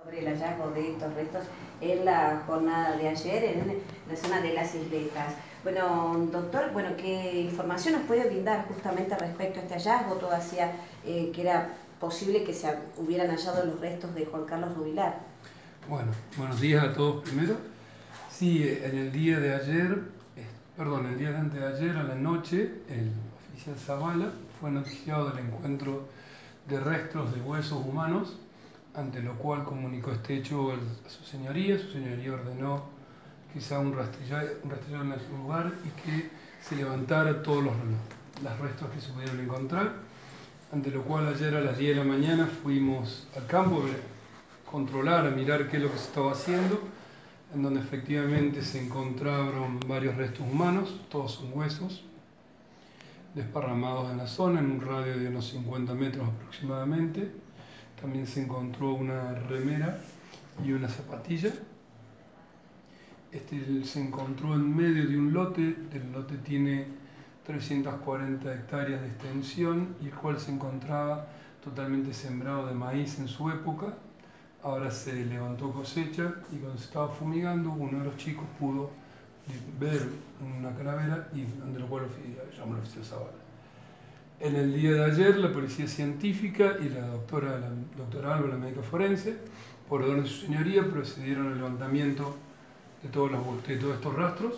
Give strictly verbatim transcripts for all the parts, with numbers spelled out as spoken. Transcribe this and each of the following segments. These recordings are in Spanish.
Sobre el hallazgo de estos restos en la jornada de ayer en la zona de las Isletas. Bueno, doctor, bueno, ¿qué información nos puede brindar justamente respecto a este hallazgo? Todo hacía eh, que era posible que se hubieran hallado los restos de Juan Carlos Rubilar. Bueno, buenos días a todos primero. Sí, en el día de ayer, eh, perdón, el día de antes de ayer a la noche, el oficial Zavala fue noticiado del encuentro de restos de huesos humanos, ante lo cual comunicó este hecho a su señoría. Su señoría ordenó que se haga un rastrillado, un rastrillado en ese lugar y que se levantara todos los, los restos que se pudieron encontrar, ante lo cual ayer a las diez de la mañana fuimos al campo a controlar, a mirar qué es lo que se estaba haciendo, en donde efectivamente se encontraron varios restos humanos, todos son huesos, desparramados en la zona, en un radio de unos cincuenta metros aproximadamente. También se encontró una remera y una zapatilla. Este se encontró en medio de un lote, el lote tiene trescientas cuarenta hectáreas de extensión y el cual se encontraba totalmente sembrado de maíz en su época. Ahora se levantó cosecha y cuando se estaba fumigando, uno de los chicos pudo ver una calavera y ante lo cual lo llamó el oficial Zavala. En el día de ayer, la policía científica y la doctora, la doctora Alba, la médica forense, por orden de su señoría, procedieron al levantamiento de todos, los, de todos estos rastros.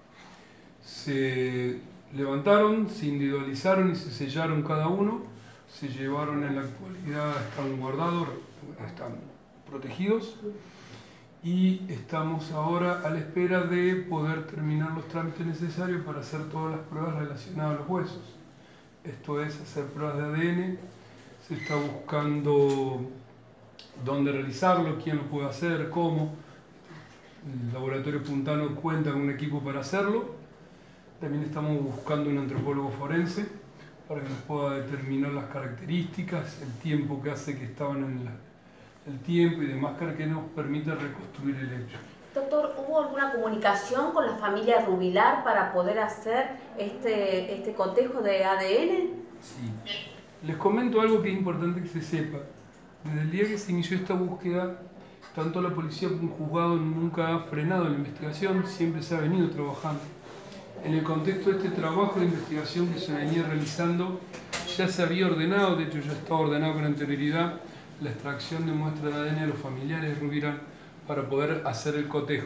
Se levantaron, se individualizaron y se sellaron cada uno. Se llevaron en la actualidad, están guardados, están protegidos y estamos ahora a la espera de poder terminar los trámites necesarios para hacer todas las pruebas relacionadas a los huesos. Esto es hacer pruebas de A D N, se está buscando dónde realizarlo, quién lo puede hacer, cómo. El laboratorio Puntano cuenta con un equipo para hacerlo. También estamos buscando un antropólogo forense para que nos pueda determinar las características, el tiempo que hace que estaban en la, el tiempo y demás, que nos permita reconstruir el hecho. Doctor, ¿hubo alguna comunicación con la familia Rubilar para poder hacer este, este cotejo de A D N? Sí. Les comento algo que es importante que se sepa. Desde el día que se inició esta búsqueda, tanto la policía como el juzgado nunca ha frenado la investigación, siempre se ha venido trabajando. En el contexto de este trabajo de investigación que se venía realizando, ya se había ordenado, de hecho ya estaba ordenado con anterioridad, la extracción de muestras de A D N de los familiares de Rubilar para poder hacer el cotejo.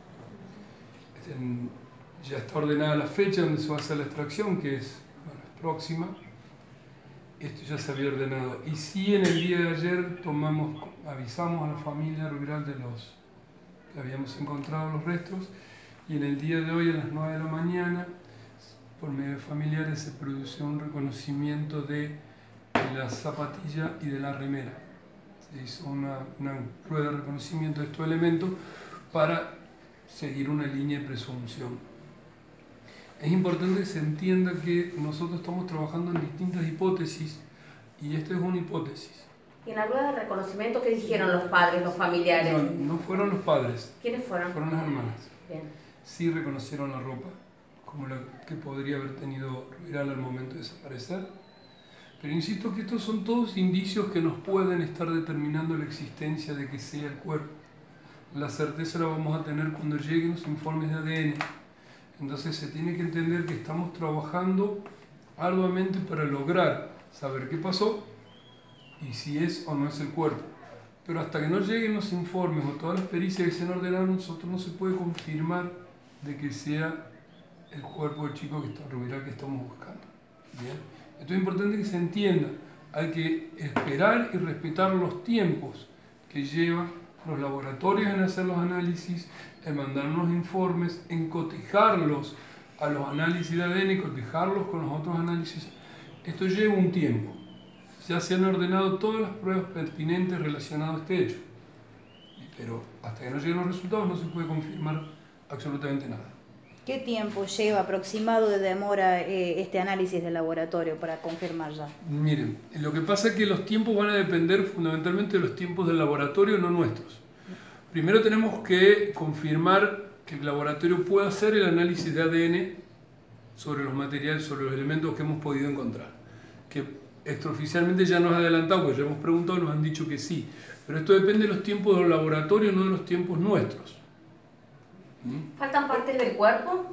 Ya está ordenada la fecha donde se va a hacer la extracción, que es, bueno, es próxima. Esto ya se había ordenado. Y sí, en el día de ayer tomamos, avisamos a la familia Rubilar de los que habíamos encontrado los restos, y en el día de hoy a las nueve de la mañana, por medio de familiares, se produjo un reconocimiento de la zapatilla y de la remera. Se hizo una, una prueba de reconocimiento de estos elementos para seguir una línea de presunción. Es importante que se entienda que nosotros estamos trabajando en distintas hipótesis y esta es una hipótesis. ¿Y en la rueda de reconocimiento qué dijeron los padres, los familiares? No, no fueron los padres. ¿Quiénes fueron? Fueron las hermanas. Bien. Sí reconocieron la ropa como la que podría haber tenido Rubilar al momento de desaparecer. Pero insisto que estos son todos indicios que nos pueden estar determinando la existencia de que sea el cuerpo. La certeza la vamos a tener cuando lleguen los informes de A D N. Entonces se tiene que entender que estamos trabajando arduamente para lograr saber qué pasó y si es o no es el cuerpo. Pero hasta que no lleguen los informes o todas las pericias que se han ordenado, nosotros no se puede confirmar de que sea el cuerpo del chico que está Rubilar que estamos buscando. ¿Bien? Esto es importante que se entienda. Hay que esperar y respetar los tiempos que llevan los laboratorios en hacer los análisis, en mandarnos informes, en cotejarlos a los análisis de A D N y cotejarlos con los otros análisis. Esto lleva un tiempo. Ya se han ordenado todas las pruebas pertinentes relacionadas a este hecho. Pero hasta que no lleguen los resultados no se puede confirmar absolutamente nada. ¿Qué tiempo lleva aproximado de demora eh, este análisis de laboratorio para confirmar ya? Miren, lo que pasa es que los tiempos van a depender fundamentalmente de los tiempos del laboratorio, no nuestros. Primero tenemos que confirmar que el laboratorio pueda hacer el análisis de A D N sobre los materiales, sobre los elementos que hemos podido encontrar. Que extraoficialmente ya nos ha adelantado, porque ya hemos preguntado y nos han dicho que sí. Pero esto depende de los tiempos del laboratorio, no de los tiempos nuestros. ¿Mm? ¿Faltan partes del cuerpo?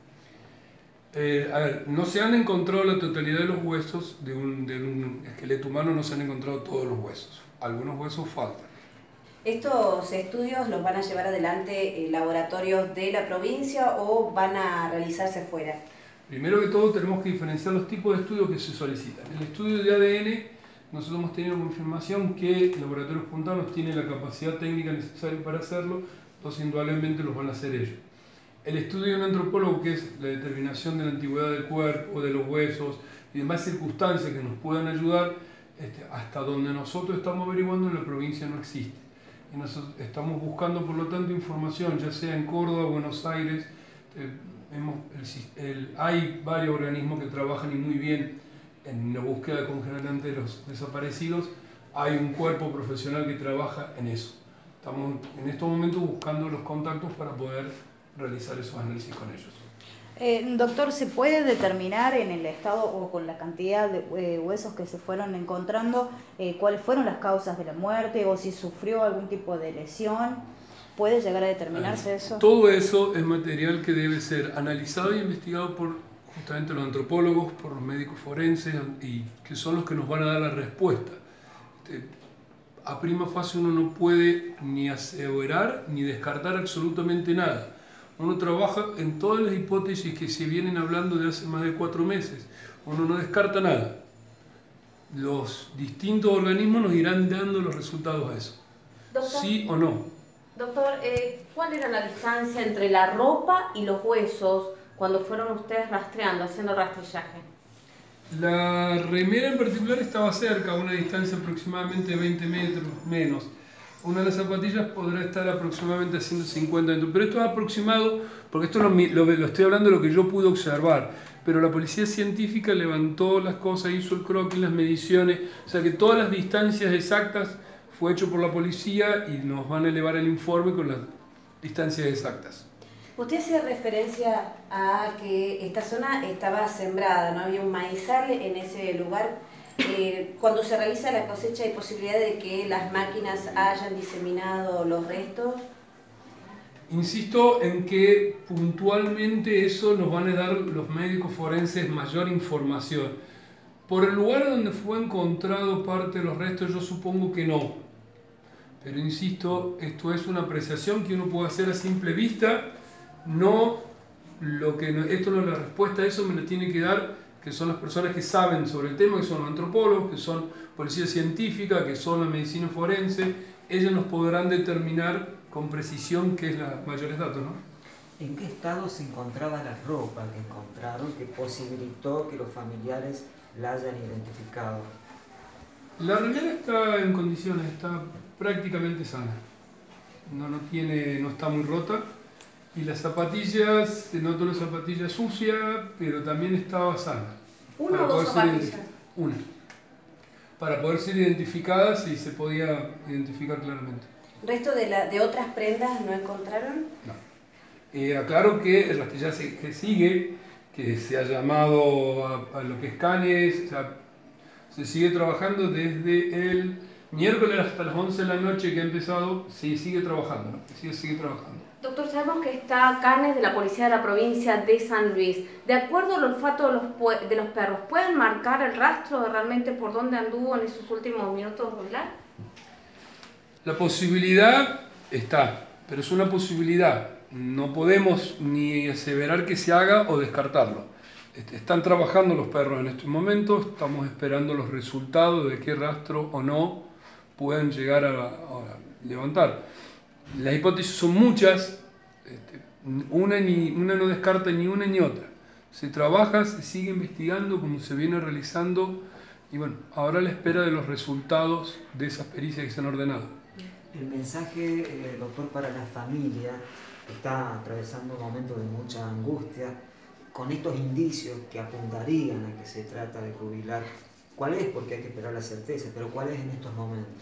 Eh, a ver, no se han encontrado la totalidad de los huesos de un, de un esqueleto humano, no se han encontrado todos los huesos. Algunos huesos faltan. ¿Estos estudios los van a llevar adelante eh, laboratorios de la provincia o van a realizarse fuera? Primero que todo tenemos que diferenciar los tipos de estudios que se solicitan. El estudio de A D N, nosotros hemos tenido confirmación que el Laboratorio Puntanos tiene la capacidad técnica necesaria para hacerlo, entonces indudablemente los van a hacer ellos. El estudio de un antropólogo, que es la determinación de la antigüedad del cuerpo, de los huesos y demás circunstancias que nos puedan ayudar, este, hasta donde nosotros estamos averiguando en la provincia no existe. Y nosotros estamos buscando, por lo tanto, información, ya sea en Córdoba, Buenos Aires. Eh, hemos, el, el, hay varios organismos que trabajan y muy bien en la búsqueda congelante de los desaparecidos. Hay un cuerpo profesional que trabaja en eso. Estamos en estos momentos buscando los contactos para poder realizar esos análisis con ellos. Eh, doctor, ¿se puede determinar en el estado o con la cantidad de eh, huesos que se fueron encontrando eh, cuáles fueron las causas de la muerte o si sufrió algún tipo de lesión? ¿Puede llegar a determinarse Ahí. eso? Todo eso es material que debe ser analizado y investigado por justamente los antropólogos, por los médicos forenses, y que son los que nos van a dar la respuesta. Este, a prima facie uno no puede ni aseverar ni descartar absolutamente nada. Uno trabaja en todas las hipótesis que se vienen hablando de hace más de cuatro meses. Uno no descarta nada. Los distintos organismos nos irán dando los resultados a eso. Doctor, ¿Sí o no? Doctor, eh, ¿cuál era la distancia entre la ropa y los huesos cuando fueron ustedes rastreando, haciendo rastrillaje? La remera en particular estaba cerca, a una distancia aproximadamente de veinte metros, menos. Una de las zapatillas podrá estar aproximadamente a ciento cincuenta metros, pero esto es aproximado, porque esto lo, lo, lo estoy hablando de lo que yo pude observar, pero la policía científica levantó las cosas, hizo el croquis, las mediciones, o sea que todas las distancias exactas fue hecho por la policía y nos van a elevar el informe con las distancias exactas. Usted hace referencia a que esta zona estaba sembrada, no había un maizal en ese lugar. Eh, cuando se realiza la cosecha, ¿hay posibilidad de que las máquinas hayan diseminado los restos? Insisto en que puntualmente eso nos van a dar los médicos forenses mayor información. Por el lugar donde fue encontrado parte de los restos, yo supongo que no. Pero insisto, esto es una apreciación que uno puede hacer a simple vista. No, lo que, esto no es la respuesta a eso, me lo tiene que dar que son las personas que saben sobre el tema, que son los antropólogos, que son policía científica, que son la medicina forense. Ellos nos podrán determinar con precisión qué es la mayores datos, ¿no? ¿En qué estado se encontraba la ropa que encontraron que posibilitó que los familiares la hayan identificado? La remera está en condiciones, está prácticamente sana. No, no, tiene, no está muy rota. Y las zapatillas, se notó la zapatilla sucia, pero también estaba sana. ¿Una o dos zapatillas? Una. Para poder ser identificadas y se podía identificar claramente. ¿Resto de, la, de otras prendas no encontraron? No. Eh, aclaro que el rastrillaje que sigue, que se ha llamado a, a lo que es Canes, o sea, se sigue trabajando desde el miércoles hasta las once de la noche que ha empezado, se sigue trabajando, ¿no? Se sigue, sigue trabajando. Doctor, sabemos que está Canes de la Policía de la Provincia de San Luis. De acuerdo al olfato de los, de los perros, ¿pueden marcar el rastro de realmente por dónde anduvo en esos últimos minutos, Rubilar? La posibilidad está, pero es una posibilidad. No podemos ni aseverar que se haga o descartarlo. Están trabajando los perros en estos momentos, estamos esperando los resultados de qué rastro o no pueden llegar a, a levantar. Las hipótesis son muchas, este, una, ni, una no descarta ni una ni otra. Se trabaja, se sigue investigando como se viene realizando y bueno, ahora a la espera de los resultados de esas pericias que se han ordenado. El mensaje, eh, doctor, para la familia que está atravesando un momento de mucha angustia, con estos indicios que apuntarían a que se trata de Rubilar, ¿cuál es? Porque hay que esperar la certeza, pero ¿cuál es en estos momentos?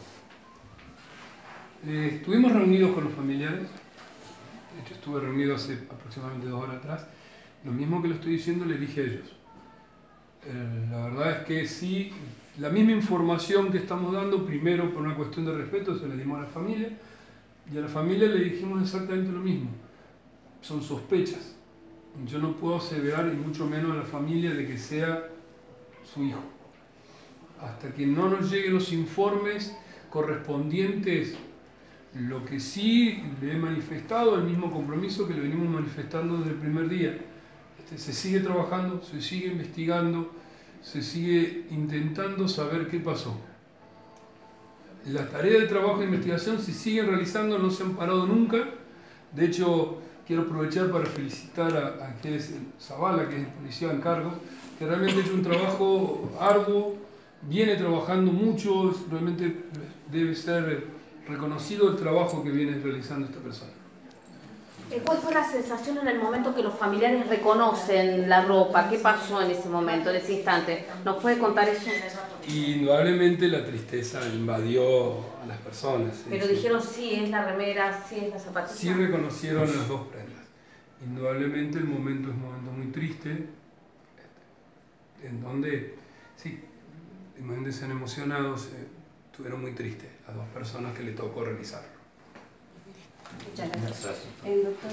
Eh, estuvimos reunidos con los familiares, de hecho estuve reunido hace aproximadamente dos horas atrás, lo mismo que lo estoy diciendo le dije a ellos. Eh, la verdad es que sí, La misma información que estamos dando, primero por una cuestión de respeto, se la dimos a la familia, y a la familia le dijimos exactamente lo mismo. Son sospechas. Yo no puedo aseverar, y mucho menos a la familia, de que sea su hijo. Hasta que no nos lleguen los informes correspondientes, lo que sí le he manifestado, el mismo compromiso que le venimos manifestando desde el primer día. Este, se sigue trabajando, se sigue investigando, se sigue intentando saber qué pasó. Las tareas de trabajo e investigación se siguen realizando, no se han parado nunca. De hecho, quiero aprovechar para felicitar a, a que es el Zavala, que es el policía en cargo, que realmente ha hecho un trabajo arduo, viene trabajando mucho, realmente debe ser reconocido el trabajo que viene realizando esta persona. ¿Cuál fue la sensación en el momento que los familiares reconocen la ropa? ¿Qué pasó en ese momento, en ese instante? ¿Nos puede contar eso? Y indudablemente la tristeza invadió a las personas. ¿Sí? Pero dijeron sí, es la remera, sí, es la zapatilla. Sí reconocieron las dos prendas. Indudablemente el momento es un momento muy triste, en donde, sí, imagínense, se han emocionado, se estuvieron muy tristes las dos personas que le tocó realizarlo. Muchas gracias. El doctor